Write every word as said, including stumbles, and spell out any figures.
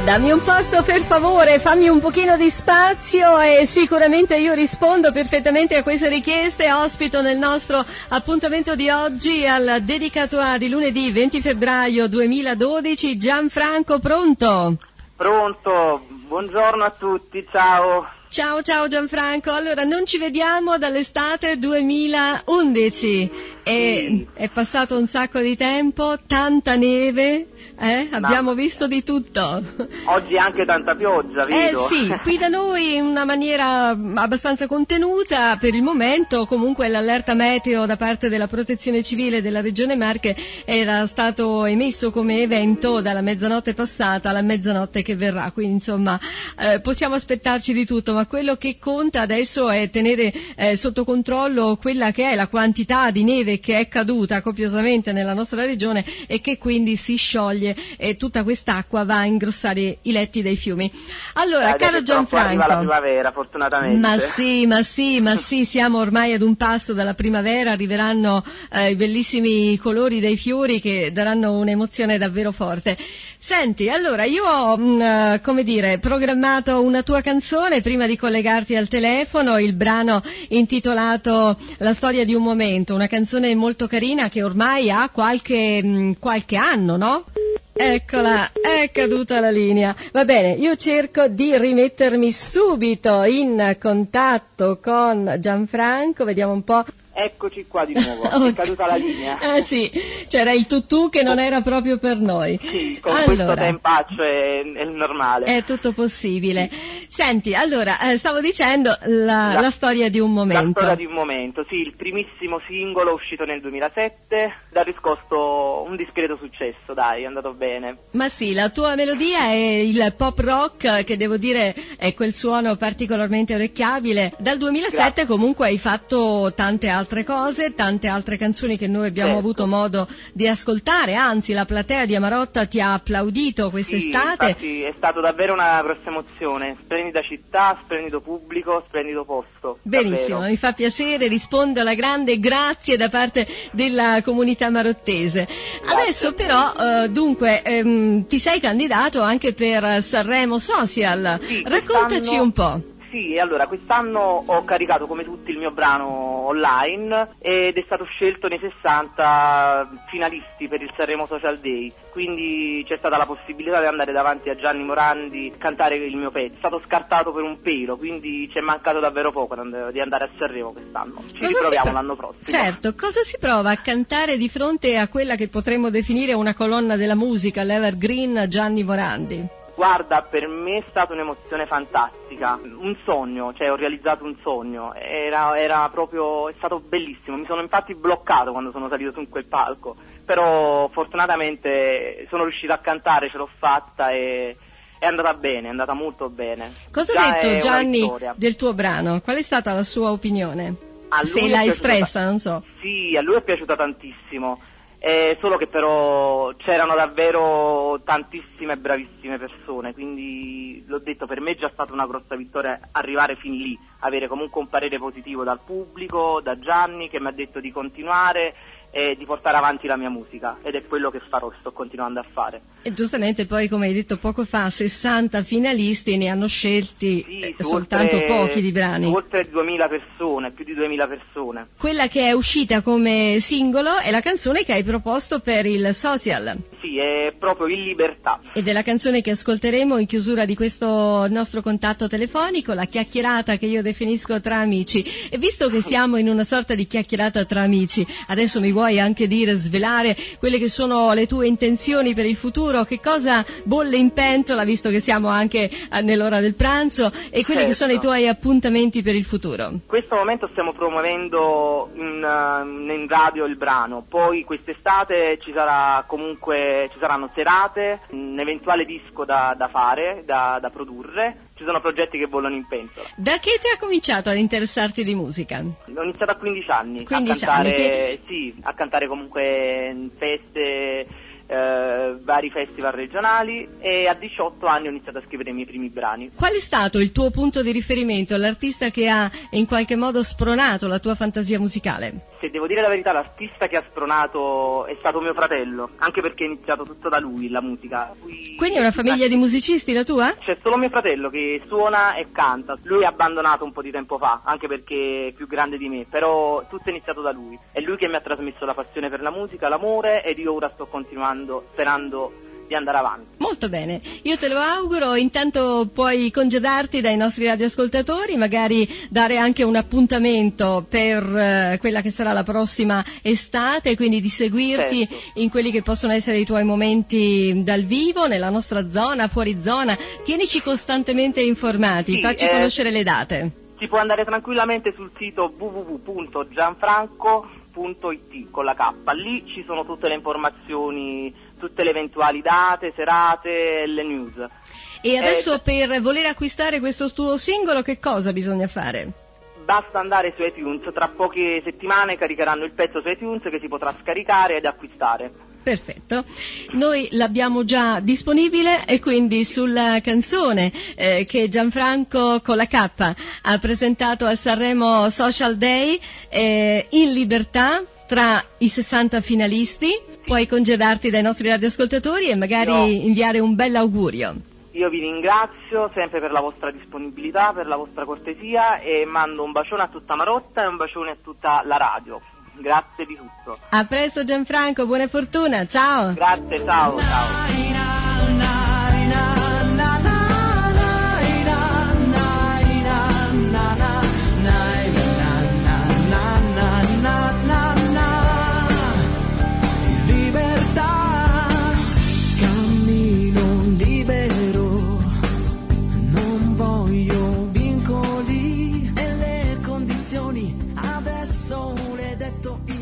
Dammi un posto per favore, fammi un pochino di spazio e sicuramente io rispondo perfettamente a queste richieste. Ospito nel nostro appuntamento di oggi al Dedicatoire di lunedì venti febbraio duemiladodici Gianfranco, pronto? Pronto, buongiorno a tutti, ciao. Ciao ciao Gianfranco, allora non ci vediamo dall'estate duemilaundici e Sì. È passato un sacco di tempo, tanta neve. Eh, abbiamo visto di tutto. Oggi anche tanta pioggia, vedo. Eh sì, qui da noi in una maniera abbastanza contenuta per il momento. Comunque l'allerta meteo da parte della Protezione Civile della Regione Marche era stato emesso come evento dalla mezzanotte passata alla mezzanotte che verrà, quindi insomma eh, possiamo aspettarci di tutto, ma quello che conta adesso è tenere eh, sotto controllo quella che è la quantità di neve che è caduta copiosamente nella nostra regione e che quindi si scioglie e tutta quest'acqua va a ingrossare i letti dei fiumi. Allora, eh, caro Gianfranco, arriva la primavera, fortunatamente. Ma sì, ma sì, ma sì, siamo ormai ad un passo dalla primavera, arriveranno eh, i bellissimi colori dei fiori che daranno un'emozione davvero forte. Senti, allora io ho, mh, come dire, programmato una tua canzone prima di collegarti al telefono, il brano intitolato La storia di un momento, una canzone molto carina che ormai ha qualche, mh, qualche anno, no? Eccola, è caduta la linea. Va bene, io cerco di rimettermi subito in contatto con Gianfranco, vediamo un po'. Eccoci qua di nuovo, okay. È caduta la linea. Eh sì, c'era il tutù che non era proprio per noi. Sì, con allora, questo tempaccio è, è normale. È tutto possibile. Senti, allora, eh, stavo dicendo la, la, la storia di un momento. La storia di un momento, sì, il primissimo singolo uscito nel duemilasette, l'ha riscosso un discreto successo, dai, è andato bene. Ma sì, la tua melodia è il pop rock, che devo dire è quel suono particolarmente orecchiabile. Dal duemilasette Grazie. Comunque hai fatto tante altre altre cose, tante altre canzoni che noi abbiamo certo. avuto modo di ascoltare, anzi la platea di Amarotta ti ha applaudito quest'estate. Sì, infatti è stato davvero una grossa emozione, splendida città, splendido pubblico, splendido posto. Benissimo, davvero. Mi fa piacere, rispondo alla grande grazie da parte della comunità marottese. Grazie. Adesso però, eh, dunque, ehm, ti sei candidato anche per Sanremo Social, sì, raccontaci un po'. Sì, allora quest'anno ho caricato come tutti il mio brano online ed è stato scelto nei sessanta finalisti per il Sanremo Social Day, quindi c'è stata la possibilità di andare davanti a Gianni Morandi e cantare il mio pezzo. È stato scartato per un pelo, quindi ci è mancato davvero poco di andare a Sanremo quest'anno. Ci cosa riproviamo pro- l'anno prossimo. Certo, cosa si prova a cantare di fronte a quella che potremmo definire una colonna della musica, l'Evergreen Gianni Morandi? Guarda, per me è stata un'emozione fantastica, un sogno, cioè ho realizzato un sogno, era, era proprio, è stato bellissimo, mi sono infatti bloccato quando sono salito su quel palco, però fortunatamente sono riuscito a cantare, ce l'ho fatta e è andata bene, è andata molto bene. Cosa Già ha detto Gianni del tuo brano? Qual è stata la sua opinione? Se l'ha espressa, non so. Sì, a lui è piaciuta tantissimo. Eh, solo che però c'erano davvero tantissime e bravissime persone, quindi l'ho detto, per me è già stata una grossa vittoria arrivare fin lì, avere comunque un parere positivo dal pubblico, da Gianni che mi ha detto di continuare e di portare avanti la mia musica, ed è quello che farò, che sto continuando a fare. E giustamente poi, come hai detto poco fa, sessanta finalisti, ne hanno scelti sì, eh, soltanto oltre, pochi di brani. Oltre duemila persone, più di duemila persone. Quella che è uscita come singolo è la canzone che hai proposto per il social. Sì, è proprio In Libertà. Ed è la canzone che ascolteremo in chiusura di questo nostro contatto telefonico, la chiacchierata che io definisco tra amici. E visto che siamo in una sorta di chiacchierata tra amici, adesso mi vuoi anche dire, svelare quelle che sono le tue intenzioni per il futuro? Che cosa bolle in pentola, visto che siamo anche nell'ora del pranzo, e quelli certo. che sono i tuoi appuntamenti per il futuro? In questo momento stiamo promuovendo in, uh, in radio il brano, poi quest'estate ci sarà comunque ci saranno serate, un eventuale disco da, da fare, da, da produrre. Ci sono progetti che volano in pentola. Da che ti ha cominciato ad interessarti di musica? Ho iniziato a quindici anni. quindici a cantare, anni che... sì, a cantare comunque in feste eh, vari festival regionali, e a diciotto anni ho iniziato a scrivere i miei primi brani. Qual è stato il tuo punto di riferimento, l'artista che ha in qualche modo spronato la tua fantasia musicale? Se devo dire la verità, l'artista che ha spronato è stato mio fratello, anche perché è iniziato tutto da lui, la musica. Lui... Quindi è una famiglia di musicisti la tua? C'è solo mio fratello che suona e canta. Lui ha abbandonato un po' di tempo fa, anche perché è più grande di me, però tutto è iniziato da lui. È lui che mi ha trasmesso la passione per la musica, l'amore, ed io ora sto continuando, sperando di andare avanti. Molto bene, io te lo auguro. Intanto puoi congedarti dai nostri radioascoltatori, magari dare anche un appuntamento per uh, quella che sarà la prossima estate, quindi di seguirti certo. in quelli che possono essere i tuoi momenti dal vivo, nella nostra zona, fuori zona. Tienici costantemente informati, sì, facci eh, conoscere le date. Si può andare tranquillamente sul sito w w w punto gianfranco punto i t con la K, lì ci sono tutte le informazioni, tutte le eventuali date, serate, le news. E adesso eh, per voler acquistare questo tuo singolo che cosa bisogna fare? Basta andare su iTunes, tra poche settimane caricheranno il pezzo su iTunes che si potrà scaricare ed acquistare. Perfetto, noi l'abbiamo già disponibile e quindi sulla canzone eh, che Gianfranco con la K ha presentato a Sanremo Social Day, eh, In Libertà, tra i sessanta finalisti, puoi congedarti dai nostri radioascoltatori e magari no. inviare un bel augurio. Io vi ringrazio sempre per la vostra disponibilità, per la vostra cortesia, e mando un bacione a tutta Marotta e un bacione a tutta la radio. Grazie di tutto. A presto Gianfranco, buona fortuna, ciao. Grazie, ciao, ciao. Adesso le detto